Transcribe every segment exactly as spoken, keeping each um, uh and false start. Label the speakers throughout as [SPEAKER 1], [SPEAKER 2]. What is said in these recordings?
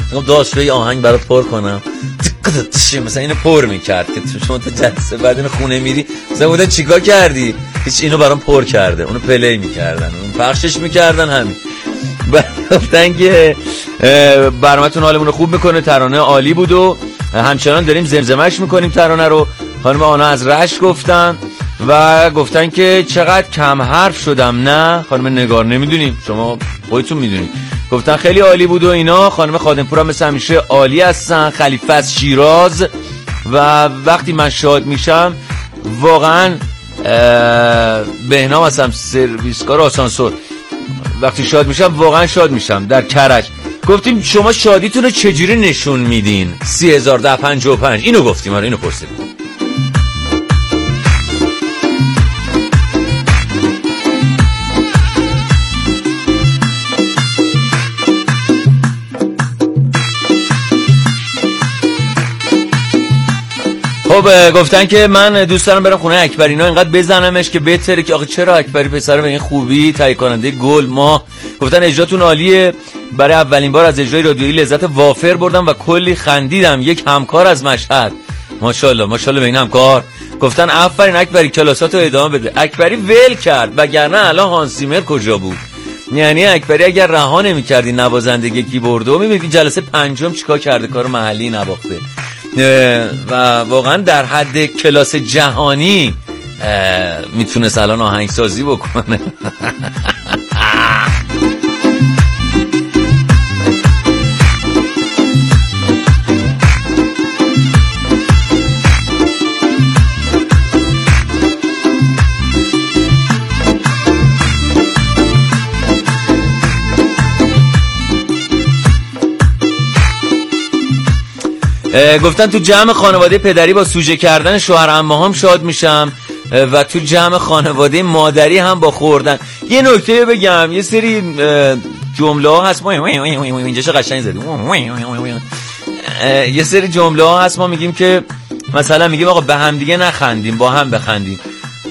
[SPEAKER 1] میگم داشته آهنگ برات پر کنم، مثلا اینو پر میکرد که شما تا جلسه بعد اینو خونه میری مثلا بودن چیکار کردی؟ هیچ، اینو برام پر کرده، اونو پلی میکردن، اون پخشش میکردن، همین. گفتن که برنامه‌تون حالمون خوب میکنه، ترانه عالی بود و همچنان داریم زمزمش میکنیم ترانه رو. خانم آنا از رشت گفتن و گفتن که چقدر کم حرف شدم. نه خانم نگار نمیدونیم، شما خودتون میدونید. گفتن خیلی عالی بود و اینا. خانم خادمپور هم مثل همیشه عالی هستن. خلیفه از شیراز و وقتی من شاد میشم واقعا بهنام هستم، سرویسکار آسانسور، وقتی شاد میشم واقعا شاد میشم. در کرج گفتیم شما شادیتون رو چجوری نشون میدین؟ سی هزار ده پنجاه و پنج اینو گفتیم. آره اینو پرسیدیم. خب گفتن که من دوست دارم برم خونه اکبری، اینا اینقدر بزنمش که بهتره که آخه چرا اکبری پسر به این خوبی، تهیه کننده گل ما. گفتن اجراتون عالیه، برای اولین بار از اجرای رادیویی لذت وافر بردم و کلی خندیدم. یک همکار از مشهد، ماشاءالله ماشاءالله به این همکار. گفتن آفرین اکبری، کلاساتو ادامه بده. اکبری ول کرد، وگرنه الان هانسیمر کجا بود؟ یعنی اکبری اگر رها نمی‌کردی نوازندگی کیبوردو، می‌بینید جلسه پنجم چیکار کرده، کار محلی نواخته و واقعا در حد کلاس جهانی میتونست الان آهنگسازی بکنه. گفتن تو جمع خانواده پدری با سوژه کردن شوهر عمه‌هام شاد میشم و تو جمع خانواده مادری هم با خوردن. یه نکته بگم، یه سری جمله ها هست ما اینجا چه قشنگ زدیم، یه سری جمله ها هست ما میگیم که مثلا میگیم آقا به هم دیگه نخندیم، با هم بخندیم.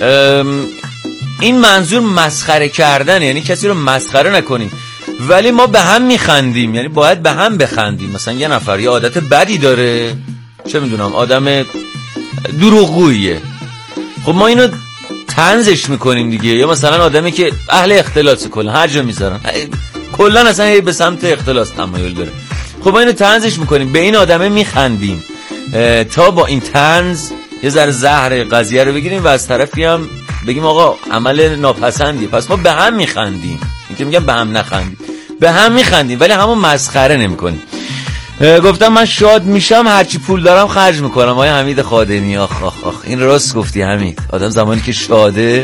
[SPEAKER 1] این منظور مسخره کردن، یعنی کسی رو مسخره نکنیم، ولی ما به هم میخندیم، یعنی باید به هم بخندیم. مثلا یه نفر یه عادت بدی داره، چه میدونم آدم دروغگوییه، خب ما اینو طنزش میکنیم دیگه. یا مثلا آدمی که اهل اختلاس کلا هر جا میذارن کلا اصلا به سمت اختلاس تمایل داره، خب ما اینو طنزش میکنیم، به این آدمه میخندیم تا با این طنز یه ذره زهر قضیه رو بگیریم و از طرفی هم بگیم آقا عمل ناپسندیه، پس ما به هم میخندیم. این که میگم به هم نخندیم، به هم میخندیم ولی همون مسخره نمیکنیم. گفتم من شاد میشم هرچی پول دارم خرج میکنم. آقای حمید خادمی، آخ آخ آخ این راست گفتی حمید، آدم زمانی که شاده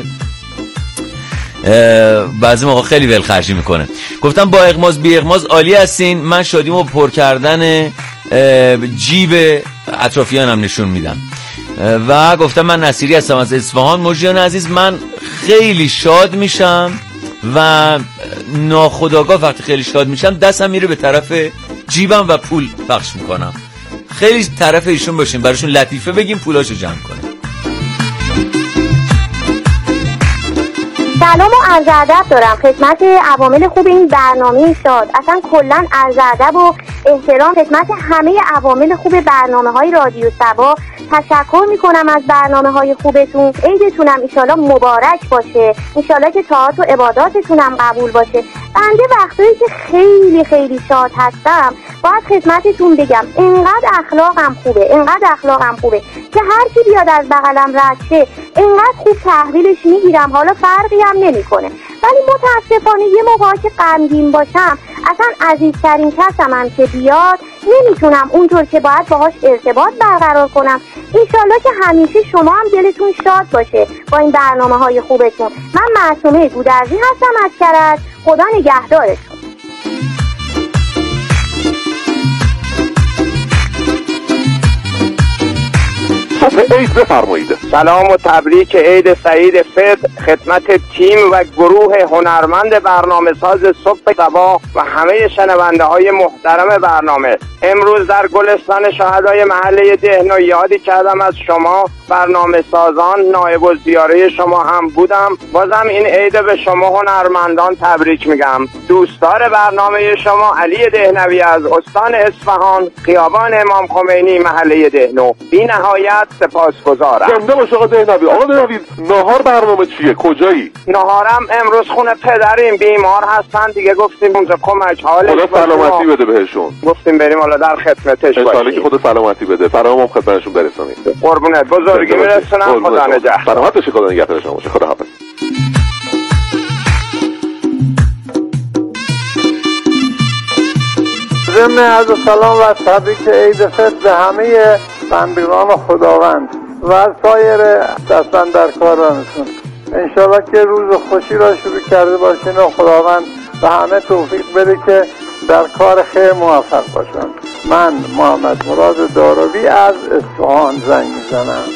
[SPEAKER 1] بعضی موقع خیلی ول خرجی میکنه. گفتم با اغماز بی اغماز عالی هستین، من شادیمو پر کردن جیب اطرافیانم نشون میدم. و گفتم من نصیری هستم از اصفهان. مجریان عزیز، من خیلی شاد میشم و ناخودآگاه وقتی خیلی شاد میشم دستم میره به طرف جیبم و پول پخش میکنم. خیلی طرف ایشون باشیم، براشون لطیفه بگیم، پولاشو جمع کنیم.
[SPEAKER 2] سلام و عرض ادب دارم خدمت عوامل خوب این برنامه شاد، اصلا کلا عرض ادب و احترام خدمت همه عوامل خوب برنامه‌های رادیو صبا. تشکر میکنم از برنامه‌های خوبتون. عیدتونم انشالله مبارک باشه، انشالله که طاعات و عباداتتونم قبول باشه. بنده وقتایی که خیلی خیلی شاد هستم باید خدمتتون بگم انقدر اخلاقم خوبه، انقدر اخلاقم خوبه که هر کی بیاد از بغلم رد شه انقدر خوب تحویلش میگیرم، حالا فرقی هم نمیکنه. ولی متاسفانه یه موقعی که غمگین باشم اصلا عزیزترین کسم هم که بیاد نمیتونم اونطور که باید باهاش ارتباط برقرار کنم. انشالله که همیشه شما هم دلتون شاد باشه با این برنامه های خوبتون. من معصومه گودرزی هستم از کرج. خدا نگهدارتون.
[SPEAKER 3] بفرمایید.
[SPEAKER 4] سلام و تبریک عید سعید فطر خدمت تیم و گروه هنرمند برنامه ساز صبح صبا و همه شنونده های محترم برنامه. امروز در گلستان شهدای محله دهنو یادی کردم از شما برنامه سازان، نایب الزیاره شما هم بودم. بازم این عید به شما هنرمندان تبریک میگم. دوستدار برنامه شما علی دهنوی از استان اصفهان، خیابان امام خمینی، محله دهنو. بی نهایت سپاسگزارم.
[SPEAKER 3] زنده باش آقا دهنوی. آقا دهنوی نهار برنامه چیه؟ کجایی؟
[SPEAKER 4] نهارم امروز خونه پدریم، بیمار هستن دیگه، گفتیم اونجا کمک حالش
[SPEAKER 3] خدا سلامتی بده بهشون.
[SPEAKER 4] گفتیم بریم حالا در خدمتش باشیم.
[SPEAKER 3] انشالله که خدا سلامتی بده. فرامم خدمتشون برسونید.
[SPEAKER 4] قربونت، بزرگی میرسونم. خدا نگهدار.
[SPEAKER 3] سلامت باشی. خدا نگهدار شما باشه. خدا حافظ.
[SPEAKER 5] ضمن عرض سلام و تبریک عید فطر به همه بندگان خداوند و سایر دستاندرکارانتون. انشالله که روز خوشی را شروع کرده باشین و خداوند به همه توفیق بده که در کار خیر موفق باشن. من محمد مراد داروی از اصفهان زنگ میزنم.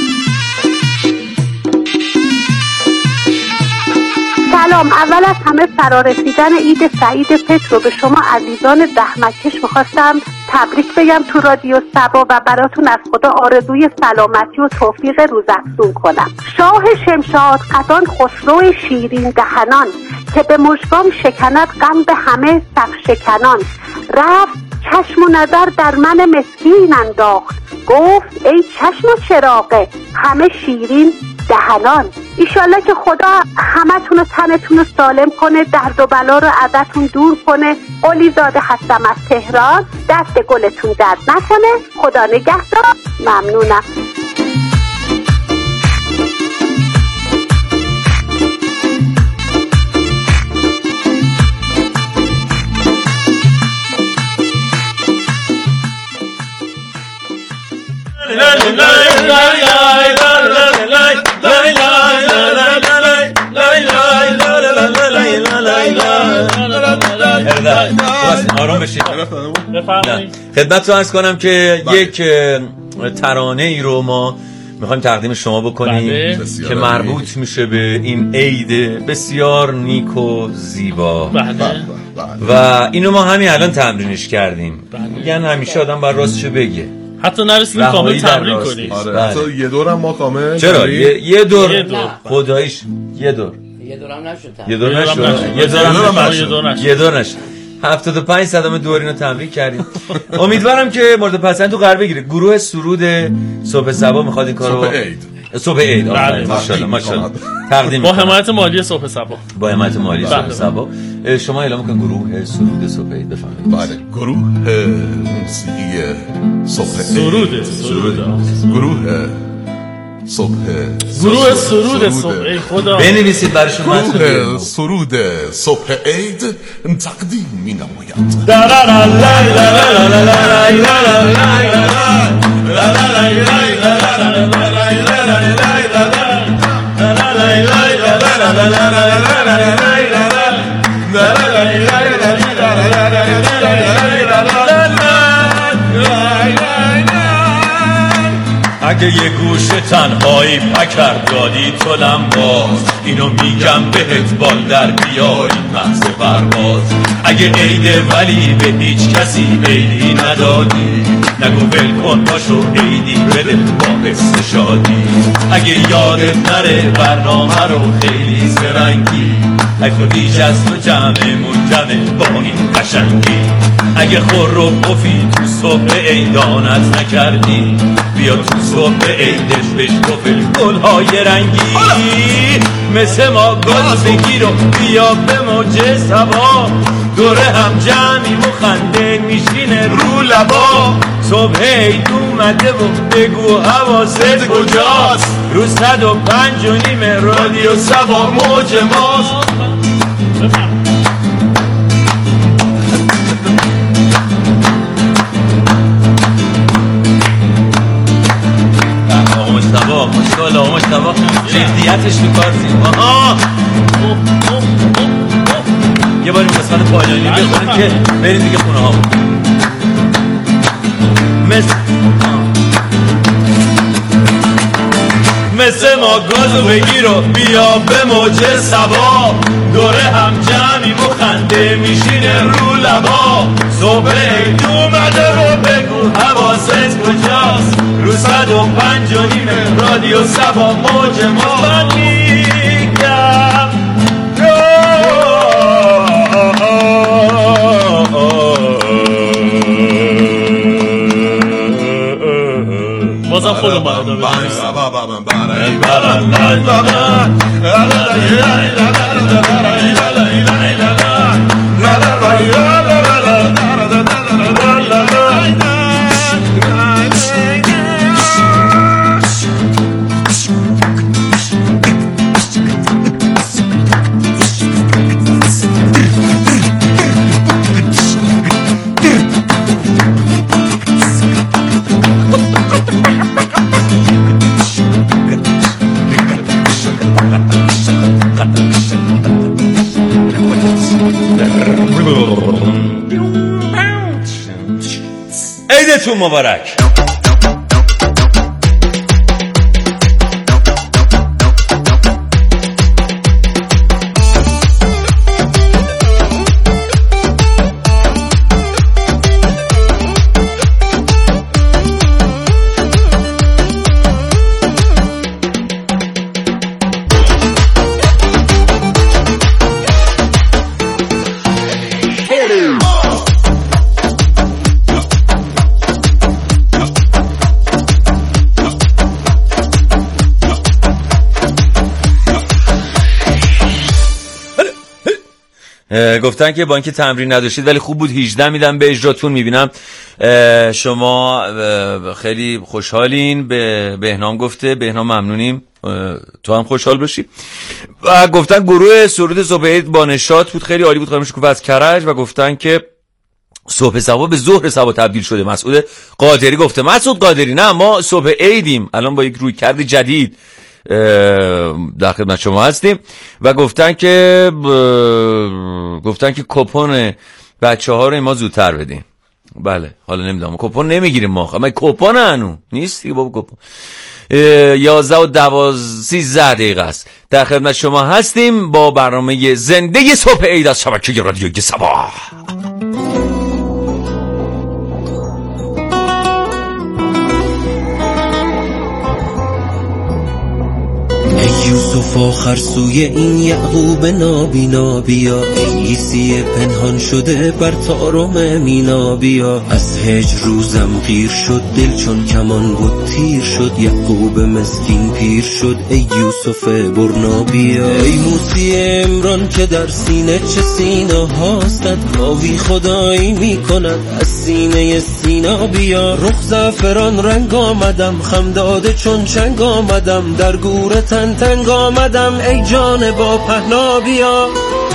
[SPEAKER 6] سلام. اول از همه فرارسیدن عید سعید فطر رو به شما عزیزان زحمتکش میخواستم تبریک بگم تو رادیو صبا و براتون از خدا آرزوی سلامتی و توفیق روزافزون کنم. شاه شمشاد قدان خسرو شیرین دهنان که به مژگان شکند غم به همه صف شکنان. رفت چشم و نظر در من مسکین انداخت، گفت ای چشم و چراغ همه شیرین دهنان. ایشالله که خدا همتون و تنتون رو سالم کنه، درد و بلا رو ازتون دور کنه. قلی زاده هستم از تهران، دست گلتون درد نکنه. خدا نگهدار. ممنونم.
[SPEAKER 1] آرام بشید. خدمت رو عرض کنم که یک ترانه ای رو ما میخوایم تقدیم شما بکنیم که مربوط میشه به این عید بسیار نیک و زیبا و اینو ما همین الان تمرینش کردیم. میگن همیشه آدم باید راستشو بگه،
[SPEAKER 7] حتی نرسیدیم کامل تمرین کنیم.
[SPEAKER 8] آره حتی یه دورم ما کامل.
[SPEAKER 1] چرا یه, یه دور خداییش یه دور
[SPEAKER 9] یه دورم نشد.
[SPEAKER 1] یه دور نشد. یه دورم نشد. یه دور نشد. هفتاد و پنج صدام دور اینو تمرین کردیم. امیدوارم که مورد پسند تو قرار بگیره. گروه سرود صبح صبا میخواد این کارو
[SPEAKER 8] صبح عید
[SPEAKER 1] صبح عید ماشاءالله ماشاءالله تقدیم
[SPEAKER 7] با حمایت مالی صبح صبا
[SPEAKER 1] با حمایت مالی صبح صبا شما اعلام کن گروه سرود صبح عید بفرمایید.
[SPEAKER 8] بله، گروه موسیقی صبح عید.
[SPEAKER 7] سرود سرود
[SPEAKER 8] گروه صبح
[SPEAKER 7] گروه سرود صبح عید. خدا
[SPEAKER 1] بنویسید براشون.
[SPEAKER 8] گروه سرود صبح عید تقدیم می‌نماید.
[SPEAKER 1] اگه یه گوشه تنهایی پکر دادی تو لمباز، اینو میگم بهت بال در بیاری محض پرواز. اگه عیده ولی به هیچ کسی عیدی ندادی، نگو ول کن باشو عیدی بده با حس شادی. اگه یادت نره برنامه رو خیلی زرنگی، ای خودیج از تو جمعمون جمع با این قشنگی. اگه خور و پفی تو صبح عیدانت نکردی، بیا تو صبح عیدش بشکف گل‌های رنگی. مثل ما گل بگیر و بیا به موج صبا، دوره هم جمعی و خنده میشینه رو لبا. صبح عید اومده و بگو حواست کجاست، رو صد و پنج و نیم رادیو صبا موج ماست. مجتبا مشکل مجتبا جدیتش تو کار زیم. آها یه باری قسمت پایانی بخونیم که بریم دیگه خونه ها. مثل
[SPEAKER 9] مثل ما گازو بگیر و بیا به موج سبا دوره هم جمعی مخنده میشینه رو لبا صبح عید اومده و بگو حواست کجاست رو صد و پنج و نیمه رادیو سبا موج ما من میگم
[SPEAKER 7] بازم خودم باید
[SPEAKER 1] عیدتون مبارک. گفتن که با اینکه تمرین نداشتید ولی خوب بود، هجده میدم به اجراتون. میبینم شما خیلی خوشحالین. به بهنام گفته، بهنام ممنونیم، تو هم خوشحال باشی. و گفتن گروه سرود صبح عید با نشاط بود، خیلی عالی بود. خانم شکوفه از کرج. و گفتن که صبح صبا به ظهر صبا تبدیل شده. مسعود قادری گفته، مسعود قادری نه ما صبح عیدیم الان با یک رویکرد جدید در خدمت شما هستیم. و گفتن که ب... گفتن که کپون بچه ها رو ما زودتر بدیم. بله حالا نمیدونم کپون نمیگیریم ما، اما کپون هنو نیست دیگه بابا. کپون یازده و دوازده سیزده دقیقه است در خدمت شما هستیم با برنامه زنده صبح عید از شبکه رادیوی صبا.
[SPEAKER 10] یوسف آخر سوی این یعقوب نابینا بیا، ای عیسی پنهان شده بر طارم مینا بیا. از هجر روزم غیر شد دل چون کمان بود تیر شد، یعقوب مسکین پیر شد ای یوسف برنا بیا. ای موسی عمران که در سینه چه سینا هاستد، کاوی خدایی می کند از سینه سینا بیا. رخ زعفران رنگ آمدم خم داده چون چنگ آمدم، در گور تن تنگ آمدم ای جان با پهنا بیا.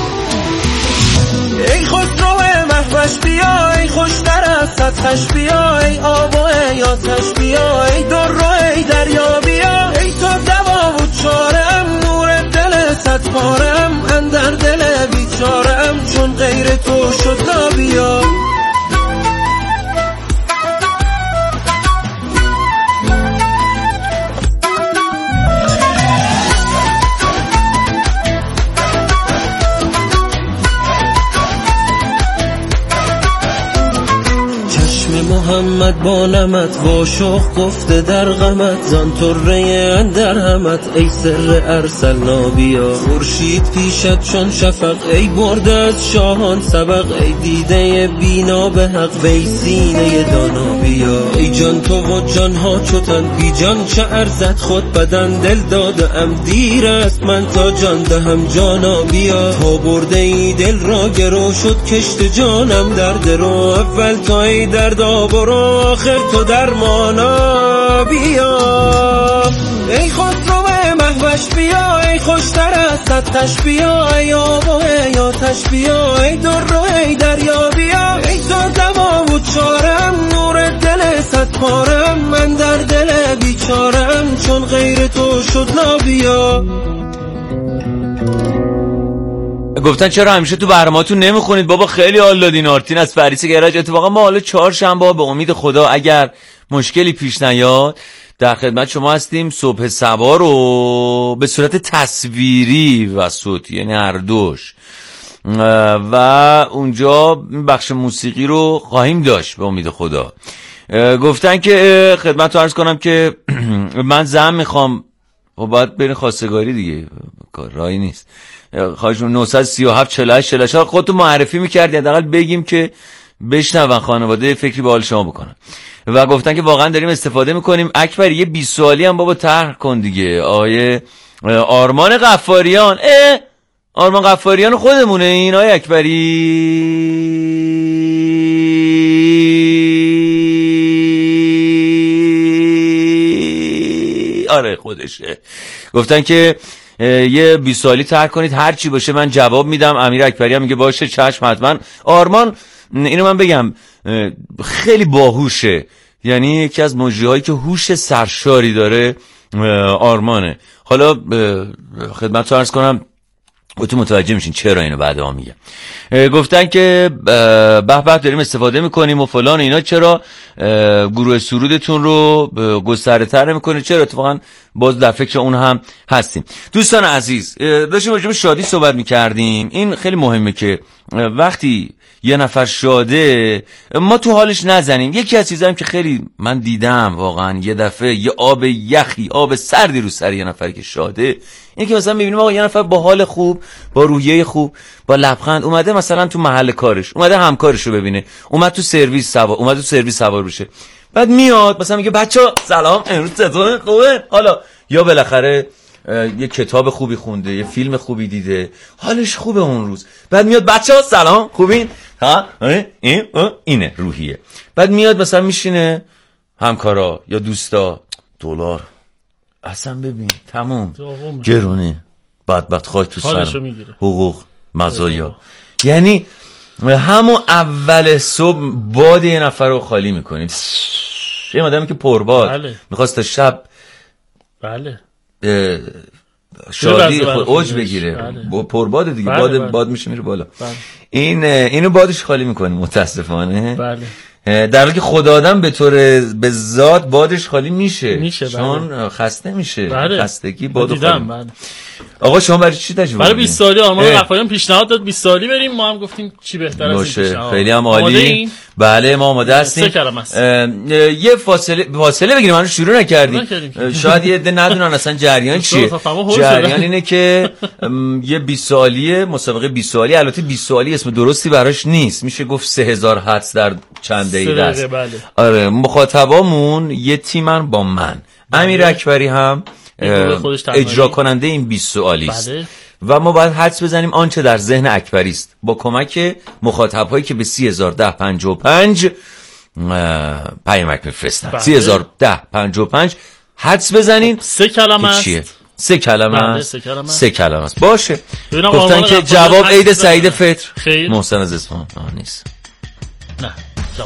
[SPEAKER 10] ای خسرو مهوش بیا، ای خوشتر از سطحش بیا، ای آب و ای آتش بیا، ای در و ای دریا بیا. ای تو دوا و چارم، نور دل صد پارم، اندر دل بیچارم چون غیر تو شد نابیا. محمد با نمت واشخ گفته در غمت، زان طره اندر همت ای سر ارسلنا بیا. خورشید پیشت چون شفق ای برده از شاهان سبق، ای دیده بینا به حق وی سینه دانا بیا. ای جان تو و جان ها چوتن بی جان چه ارزد خود بدن، دل داده ام دیر است من تا جان دهم جانا بیا. تا برده ای دل را گرو شد کشت جانم در درو، اول تا ای درد برو آخر تو درمانا بیا. ای خسرو مهوش بیا، ای خوشتر از سطحش بیا، ای آب و ای آتش بیا، ای در و ای دریا بیا. ای تو دوا و چارم، نور دل صد پارم، من در دل بیچارم چون غیر تو شد نابیا.
[SPEAKER 1] گفتن چرا همیشه تو برنامه‌تون نمیخونید؟ بابا خیلی حال دادین. آرتین از پریس گراج. اتفاقا ما حالا چهارشنبه به امید خدا اگر مشکلی پیش نیاد در خدمت شما هستیم. صبح صبا رو به صورت تصویری و صوتی، یعنی هر دوش، و اونجا بخش موسیقی رو خواهیم داشت به امید خدا. گفتن که خدمت رو عرض کنم که من زن میخوام و باید برین خواستگاری دیگه، راهی نیست. خواهشون نه سه هفت چهل و هشت چهل و هشت خودتون معرفی میکردی، حداقل بگیم که بشنون خانواده فکری به حال شما بکنن. و گفتن که واقعا داریم استفاده میکنیم. اکبر یه بیست سوالی هم بابا طرح کن دیگه. آقای آرمان غفاریان، اه آرمان غفاریان خودمونه این آقای اکبری؟ آره خودشه. گفتن که یه بیست سوالی طرح کنید، هر چی باشه من جواب میدم. امیر اکبری هم میگه باشه چشم حتما. آرمان اینو من بگم خیلی باهوشه، یعنی یکی از موجودهایی که هوش سرشاری داره آرمانه. حالا خدمت رو عرض کنم تو متوجه میشین چرا اینو بعدا میگم. گفتن که به به داریم استفاده میکنیم و فلان اینا، چرا گروه سرودتون رو گسترده تر میکنه؟ چرا؟ اتفاقا باز در فکر اون هم هستیم. دوستان عزیز، داشتیم راجع به شادی صحبت میکردیم. این خیلی مهمه که وقتی یه نفر شاده ما تو حالش نزنیم. یکی از چیزایی که خیلی من دیدم واقعا یه دفعه یه آب یخی، آب سردی رو سر یه نفر که شاده، این که مثلا میبینیم آقا یه نفر با حال خوب، با روحیه خوب، با لبخند اومده مثلا تو محل کارش، اومده همکارش رو ببینه، اومد تو سرویس سوار، اومد تو سرویس سوار بشه، بعد میاد مثلا میگه بچا سلام امروز چطوره؟ خوبه؟ حالا یا بالاخره یه کتاب خوبی خونده، یه فیلم خوبی دیده، حالش خوبه اون روز، بعد میاد بچه‌ها سلام خوبین؟ ها این اینه روحیه. بعد میاد مثلا میشینه همکارا یا دوستا، دلار اصلا ببین تموم گرونه، بدبخت خاک تو سر، حقوق مزایا، یعنی همون اول صبح باد یه نفر رو خالی میکنید. یه آدمی که پرباد بله. میخواست تا شب
[SPEAKER 7] بله
[SPEAKER 1] شادی خود اوج بگیره، بله. پرباد دیگه، بله باد بله. باد میشه میره بالا، بله. این اینو بادش خالی میکنیم متاسفانه، بله. در حالی که خدا آدم به طور به ذات بادش خالی میشه, میشه چون بله. خسته میشه، بله. خستگی بادو خالی. بله. آقا شما برای چی تجربه
[SPEAKER 7] برای بیست سالی آرمان غفاریان پیشنهاد داد بیست سالی بریم، ما هم گفتیم چی بهتر از این پیشنهاد.
[SPEAKER 1] خیلی هم عالی. بله ما آماده هستیم. یه فاصله فاصله بگیریم، ما شروع نکردیم. شاید یه عده ندونن اصلا جریان چیه. جریان اینه که یه بیست سالیه، مسابقه بیست سالی، البته بیست سالی اسم درستی براش نیست، میشه گفت سه هزار حدس در چند دقیقه است. بله. آره مخاطبامون یه تیمن با من، امیر اکبری هم اجرا کننده این بیست سوالی است. بله. و ما باید حدس بزنیم آنچه در ذهن اکبری است با کمک مخاطب هایی که به سی هزار ده پنجاه و پنج پیامک میفرستن. بله. سی هزار ده پنجاه و پنج حدس بزنین.
[SPEAKER 7] سه کلمه است.
[SPEAKER 1] سه کلمه است.
[SPEAKER 7] سه کلمه است.
[SPEAKER 1] سه کلمه است. باشه. گفتن که جواب عید سعید فطر. خیر. محسن از اصفهان نیست.
[SPEAKER 7] نه جواب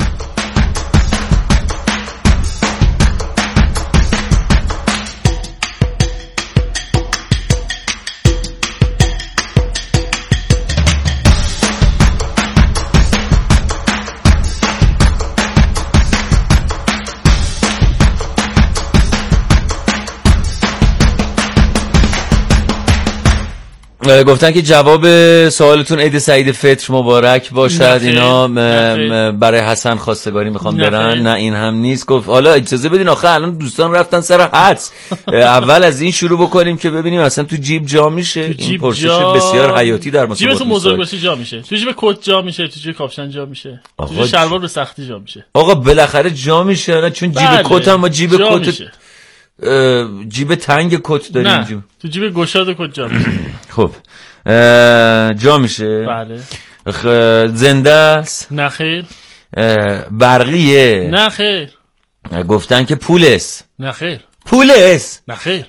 [SPEAKER 1] گفتن که جواب سوالتون عید سعید فطر مبارک باشد. نخیر. اینا نخیر. برای حسن خواستگاری میخوام برن. نه این هم نیست. گفت حالا اجازه بدین آخه الان دوستان رفتن سر حدس، اول از این شروع بکنیم که ببینیم اصلا تو جیب جا میشه. این پرسش جا... بسیار حیاتی در مسابقه.
[SPEAKER 7] جیبتون بزرگ باشه جا میشه، تو جیب کت جا میشه، تو جیب کاپشن جا میشه، تو جیب شلوار به سختی جا میشه.
[SPEAKER 1] آقا بالاخره جا میشه، چون جیب بله. کت هم جیب کت جیب تنگ کت داریم.
[SPEAKER 7] نه. جیب. تو جیب گشاد کت جا میشه.
[SPEAKER 1] خب جا میشه.
[SPEAKER 7] بله.
[SPEAKER 1] خ... زنده است؟
[SPEAKER 7] نه خیر.
[SPEAKER 1] برقیه؟
[SPEAKER 7] نه خیر.
[SPEAKER 1] گفتن که پول است؟
[SPEAKER 7] نه خیر.
[SPEAKER 1] پول است؟
[SPEAKER 7] نه خیر.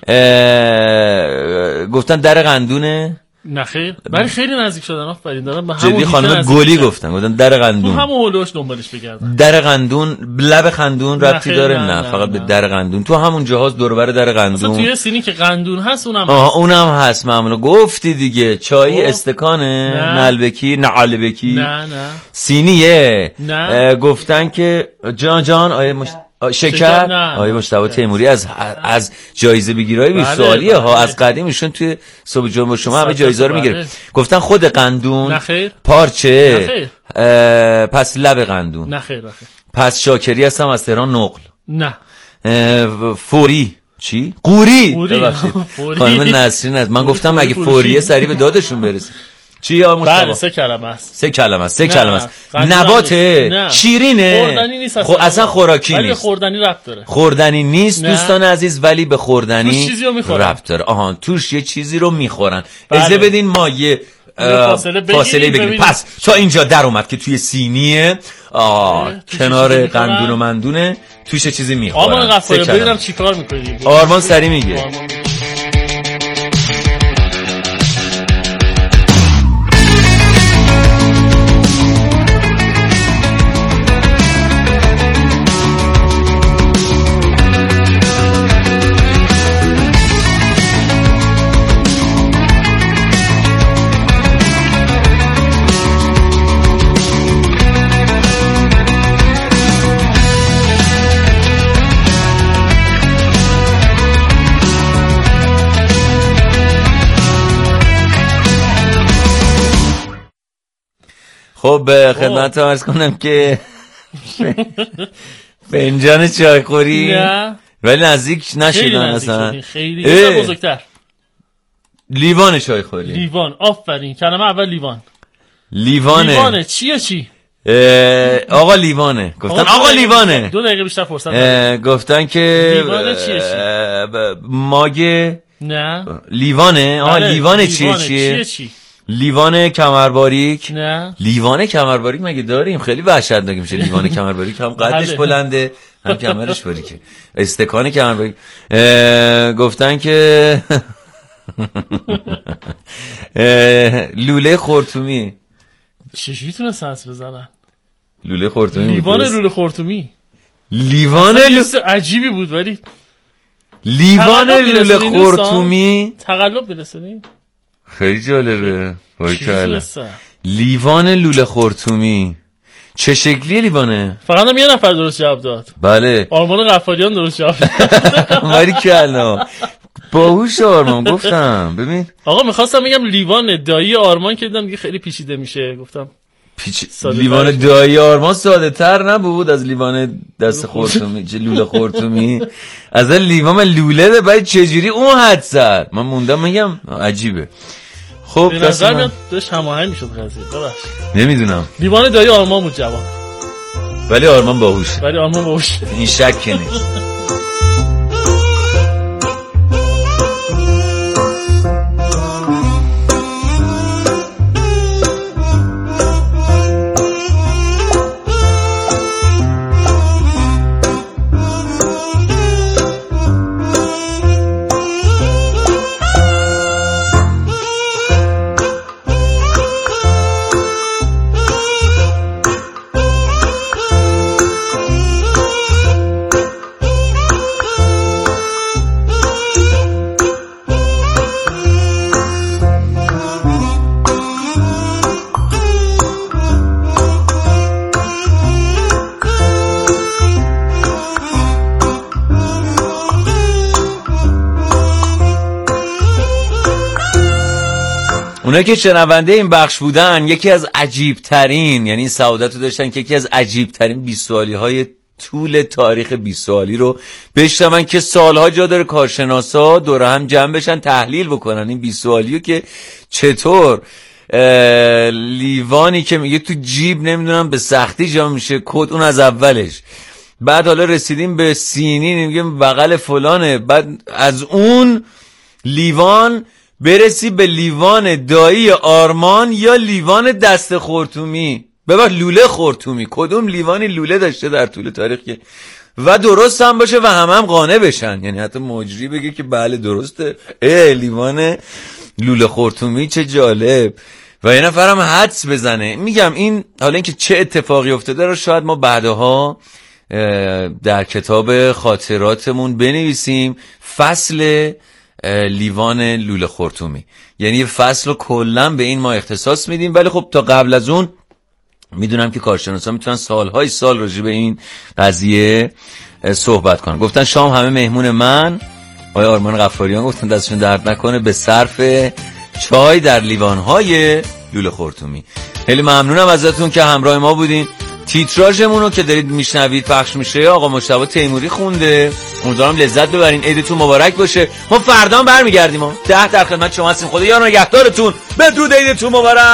[SPEAKER 1] گفتن در قندونه؟
[SPEAKER 7] نه خیر. برای خیلی نزدیک شدن آفرین، دارن به
[SPEAKER 1] همون. جدی خانم گلی گفتن، گفتن در قندون.
[SPEAKER 7] تو همون هولوش دنبالش بگردن.
[SPEAKER 1] در قندون لب خندون ربطی داره؟ نه, نه, نه فقط نه. به در قندون. تو همون جهاز دور و بر در قندون.
[SPEAKER 7] اصلا توی سینی که قندون هست اونم
[SPEAKER 1] آها هست. اونم هست معمولا. گفتی دیگه چای استکانه؟ نلبکی، نعلبکی.
[SPEAKER 7] نه نه.
[SPEAKER 1] سینیه.
[SPEAKER 7] نه.
[SPEAKER 1] گفتن که جان جان آیه مش... شکر آقای مجتبی تیموری از از جایزه بگیرای بیست سالیه ها، از قدیم ایشون توی صبح جمعه شما همه جایزه رو میگیره. گفتن خود قندون پارچه پس لب قندون
[SPEAKER 7] نه خیر آخه.
[SPEAKER 1] پس شاکری هستم از تهران نقل
[SPEAKER 7] نه
[SPEAKER 1] فوری چی؟ قوری ببخشید خانم نسرین از من گفتم اگه فوریه سریع به دادشون برسه. چی یا مصطفی؟
[SPEAKER 7] بله سه کلمه است.
[SPEAKER 1] سه کلمه است. سه کلمه است. نباته؟ شیرینه؟
[SPEAKER 7] خوردنی نیست
[SPEAKER 1] خب اصلا خوراکی نیست.
[SPEAKER 7] ولی خوردنی ربط داره.
[SPEAKER 1] خوردنی نیست دوستان عزیز ولی به خوردنی ربط داره. آها توش یه چیزی رو میخورن. اجازه بدین ما یه فاصله بگیریم. پس تا اینجا در اومد که توی سینیه کنار قندون و مندونه توش چیزی میخورن.
[SPEAKER 7] آرمان غفاری ببینم چیکار میکنی.
[SPEAKER 1] آرمان سری میگه. خب خدمت هم ارز کنم که فنجان چایخوری ولی نزدیک نشیدن اصلا
[SPEAKER 7] خیلی خیلی بزرگتر.
[SPEAKER 1] لیوان چایخوری.
[SPEAKER 7] لیوان آفرین کلمه اول لیوان.
[SPEAKER 1] لیوانه
[SPEAKER 7] لیوانه چیه چی؟
[SPEAKER 1] آقا لیوانه گفتن آقا, آقا
[SPEAKER 7] لیوانه دو دقیقه بیشتر فرصت
[SPEAKER 1] گفتن که
[SPEAKER 7] لیوانه چیه چی؟
[SPEAKER 1] ماگه
[SPEAKER 7] نه
[SPEAKER 1] لیوانه آقا لیوانه چیه چیه
[SPEAKER 7] چی؟
[SPEAKER 1] لیوان کمرباریک
[SPEAKER 7] نه
[SPEAKER 1] لیوان کمرباریک مگه داریم؟ خیلی وحشتناک میشه. لیوان کمرباریک هم قدش بلنده هم کمرش باریکه. استکان کمرباریک گفتن که لوله خرطومی.
[SPEAKER 7] چجوری تونست حس بزنن
[SPEAKER 1] لوله خرطومی؟
[SPEAKER 7] لیوان لوله خرطومی.
[SPEAKER 1] لیوان لوله
[SPEAKER 7] عجیبی بود ولی
[SPEAKER 1] لیوان لوله خرطومی
[SPEAKER 7] تقلب برسونیم.
[SPEAKER 1] خیلی جالبه. باریکلا. لیوان لوله خرطومی چه شکلیه لیوانه؟
[SPEAKER 7] فقط هم یه نفر درست جواب داد.
[SPEAKER 1] بله
[SPEAKER 7] آرمان غفاریان درست جواب داد.
[SPEAKER 1] باریکلا باهوش آرمان. گفتم ببین
[SPEAKER 7] آقا میخواستم بگم لیوان دایی آرمان که دیدم دیگه خیلی پیچیده میشه گفتم
[SPEAKER 1] پیچ... لیوان دایی آرمان ساده تر نبود از لیوان دست خورتومی چه لوله خورتومی از لیوان لوله ده باید چجوری اون حد سر من موندم میگم عجیبه. خب
[SPEAKER 7] به نظر میاد داشت هماهنگ میشد قضیه. ببخشید
[SPEAKER 1] نمیدونم
[SPEAKER 7] لیوان دایی آرمان بود جواب
[SPEAKER 1] ولی آرمان باهوشه.
[SPEAKER 7] ولی آرمان باهوشه
[SPEAKER 1] این شک نیست. اونایی که شنونده این بخش بودن یکی از عجیب ترین یعنی این سعادت رو داشتن که یکی از عجیب ترین بیست سوالی های طول تاریخ بیست سوالی رو بشنون که سالها جا داره کارشناسا دور هم جمع بشن تحلیل بکنن این بیست سوالی رو که چطور لیوانی که میگه تو جیب نمیدونم به سختی جا میشه کد اون از اولش بعد حالا رسیدیم به سینی میگه بغل فلانه بعد از اون لیوان برسی به لیوان دایی آرمان یا لیوان دست خرطومی ببین لوله خرطومی کدوم لیوانی لوله داشته در طول تاریخ که و درست هم باشه و هم هم قانع بشن یعنی حتی مجری بگه که بله درسته ای لیوان لوله خرطومی چه جالب و یه نفرم حدس بزنه. میگم این حالا اینکه چه اتفاقی افتاده رو شاید ما بعدها در کتاب خاطراتمون بنویسیم فصل لیوان لوله خرطومی یعنی فصل رو کلن به این ما اختصاص میدیم ولی خب تا قبل از اون میدونم که کارشناسا میتونن سالهای سال راجع به این قضیه صحبت کنن. گفتن شام همه مهمون من آقای آرمان غفاریان گفتن دستشون درد نکنه به صرف چای در لیوان‌های لوله خرطومی. خیلی ممنونم ازتون که همراه ما بودین. تیتراژمون رو که دارید میشنوید پخش میشه آقا مجتبی تیموری خونده. امیدوارم لذت ببرین. عیدتون مبارک باشه. ما فردا هم برمیگردیم. ما ده در خدمت شما هستیم. خدا یار نگهدارتون. بدرود، عیدتون مبارک.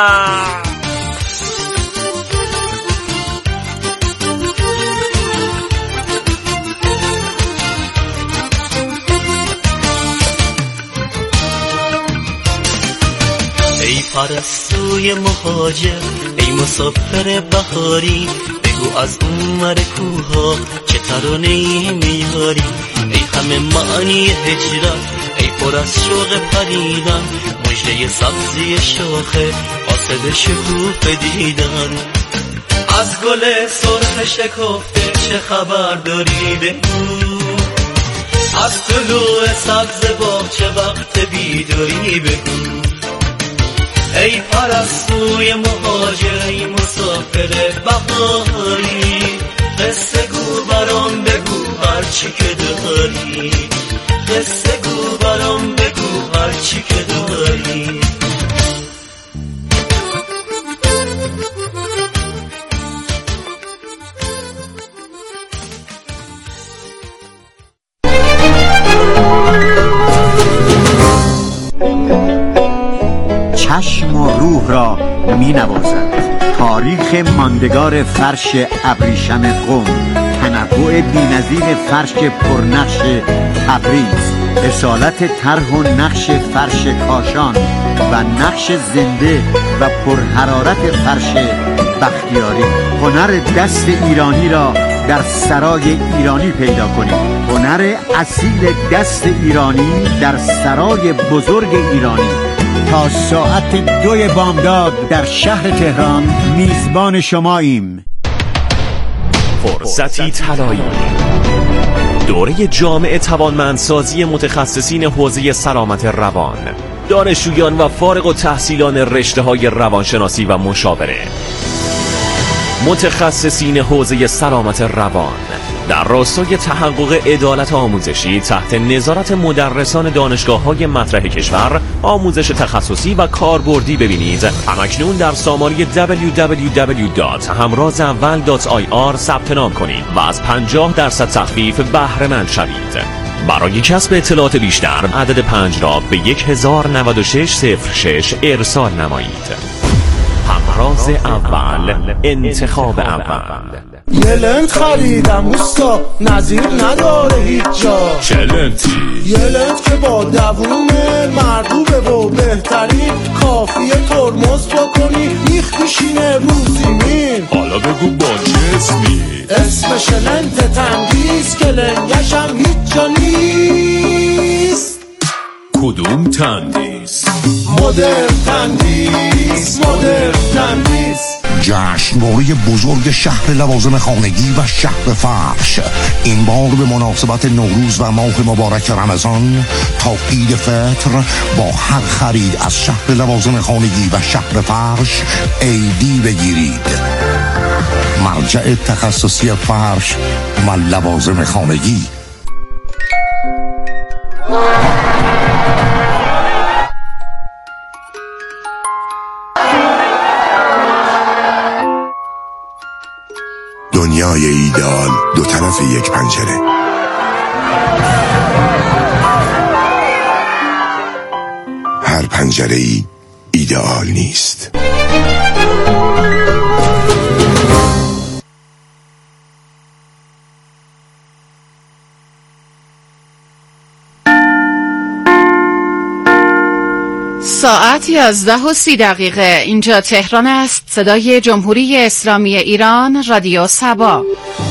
[SPEAKER 11] ای پرستوی مهاجر، ای مسافر بهاری، بگو از اونور کوها چه ترانه‌ای میاری. ای همه معنی هجرت، ای پر از شوق پریدن، مژده سبزی شاخه حاصل شکوفه دیدن. از گل سرخ شکفته چه خبر داری بگو، از طلوع سبز باغ چه وقت بیداری بگو. ای پرستوی مهاجر، ای مسافر بهاری، قصه گو برام بگو هرچی که داری، قصه گو برام بگو هرچی که داری.
[SPEAKER 12] چشم و روح را می نوازد. تاریخ ماندگار فرش ابریشم قم، تنوع بی‌نظیر فرش پرنقش تبریز، اصالت طرح و نقش فرش کاشان و نقش زنده و پرحرارت فرش بختیاری. هنر دست ایرانی را در سرای ایرانی پیدا کنید. هنر اصیل دست ایرانی در سرای بزرگ ایرانی. تا ساعت دوی بامداد در شهر تهران میزبان شماییم.
[SPEAKER 13] فرصتی طلایی، دوره جامع توانمندسازی متخصصین حوزه سلامت روان، دانشجویان و فارغ التحصیلان رشته‌های روانشناسی و مشاوره، متخصصین حوزه سلامت روان در راستای تحقق عدالت آموزشی تحت نظارت مدرسان دانشگاه‌های مطرح کشور. آموزش تخصصی و کاربردی ببینید همکنون در سامانه دبلیو دبلیو دبلیو دات همراز اول دات آی آر ثبت نام کنید و از پنجاه درصد تخفیف بهره مند شوید. برای کسب اطلاعات بیشتر عدد پنج را به یک هزار و نود و شش صفر شش ارسال نمایید. همراز اول، انتخاب اول.
[SPEAKER 14] یه لنت خریدم اوستا، نظیر نداره هیچ جا.
[SPEAKER 13] چه لنتی؟
[SPEAKER 14] یه لنت که با دوومه مردوبه و بهترین، کافیه ترمز بکنی میخکشینه رو زمین.
[SPEAKER 13] حالا بگو با چه اسمی؟
[SPEAKER 14] اسمش لنت تندیس که لنگشم هیچ جا نیست.
[SPEAKER 13] کدوم تندیس؟
[SPEAKER 14] مدرن تندیس، مدرن تندیس.
[SPEAKER 8] جشنواره بزرگ شهر لوازم خانگی و شهر فرش، این بار به مناسبت نوروز و ماه مبارک رمضان تا عید فطر با هر خرید از شهر لوازم خانگی و شهر فرش عیدی بگیرید. مرجع تخصصی فرش و لوازم خانگی.
[SPEAKER 15] دنیای ایدئال دو طرف یک پنجره. هر پنجره ای ایدئال نیست.
[SPEAKER 16] ساعت یازده و سی دقیقه. اینجا تهران است. صدای جمهوری اسلامی ایران، رادیو سبا.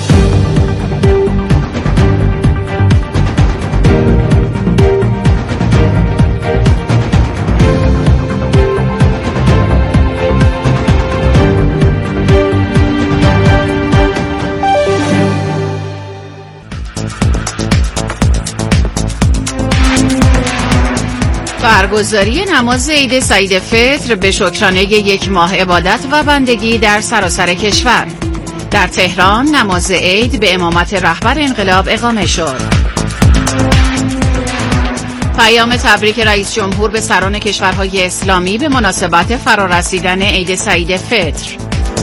[SPEAKER 16] برگزاری نماز عید سعید فطر به شکرانه یک ماه عبادت و بندگی در سراسر کشور. در تهران نماز عید به امامت رهبر انقلاب اقامه شد. پیام تبریک رئیس جمهور به سران کشورهای اسلامی به مناسبت فرارسیدن عید سعید فطر.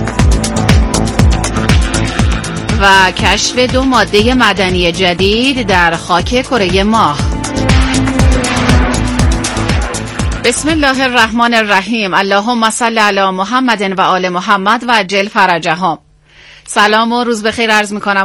[SPEAKER 16] و کشف دو ماده معدنی جدید در خاک کره ماه. بسم الله الرحمن الرحیم. اللهم صل علی محمد و آل محمد و عجل فرجهم. سلام و روز بخیر عرض می‌کنم